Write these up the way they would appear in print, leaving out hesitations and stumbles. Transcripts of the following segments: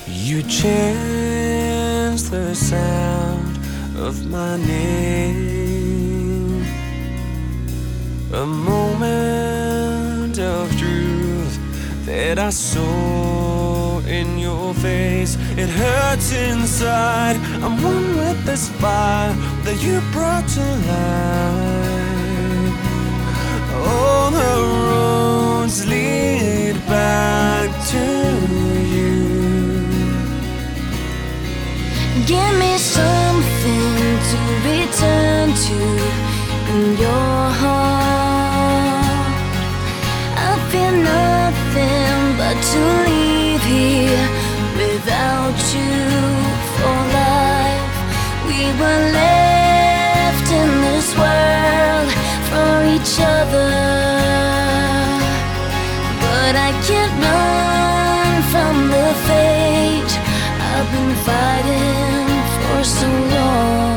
You changed the sound of my name, a moment of truth that I saw in your face. It hurts inside. I'm one with this fire that you brought to life. All the roads lead back to you. Give me something to return to in your heart. I feel nothing but to leave here without you for life. We were left in this world for each other, but I can't run from the fate I've been fighting for so long.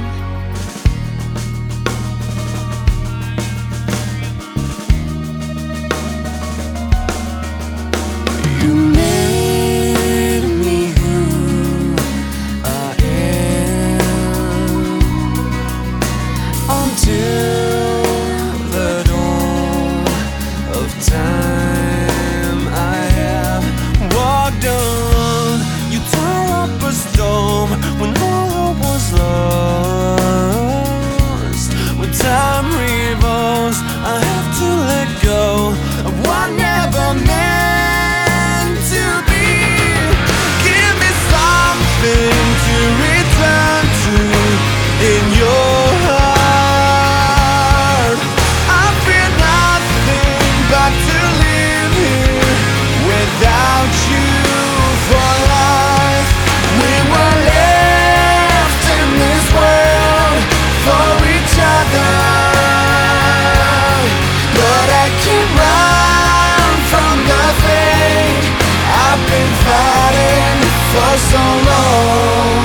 You made me who I am until the dawn of time. I have walked on. You tore up a storm when all hope was lost. When time revolves, I have to let go of what never meant to be. Give me something to return to in your heart. I feel nothing but to live here without you for life. We were left in this world for each other, but I can't run from the fate I've been fighting for so long.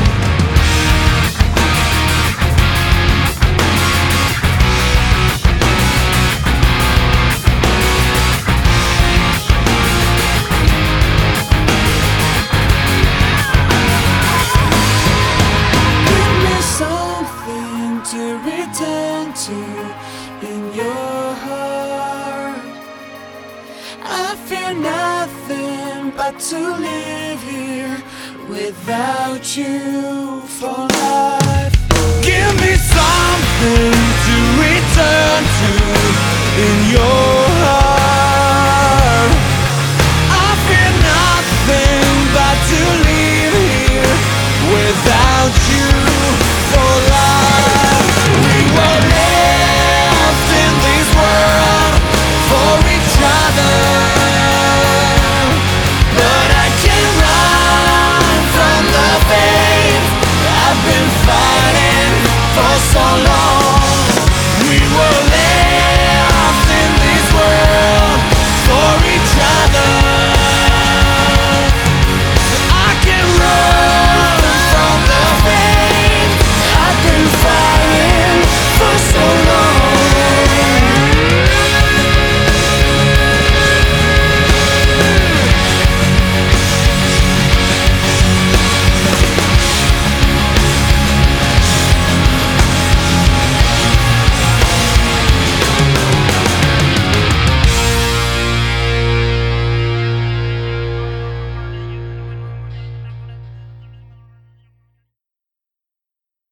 Give me something to return to in your heart. I feel nothing but to live here without you for life. Give me something to return to in your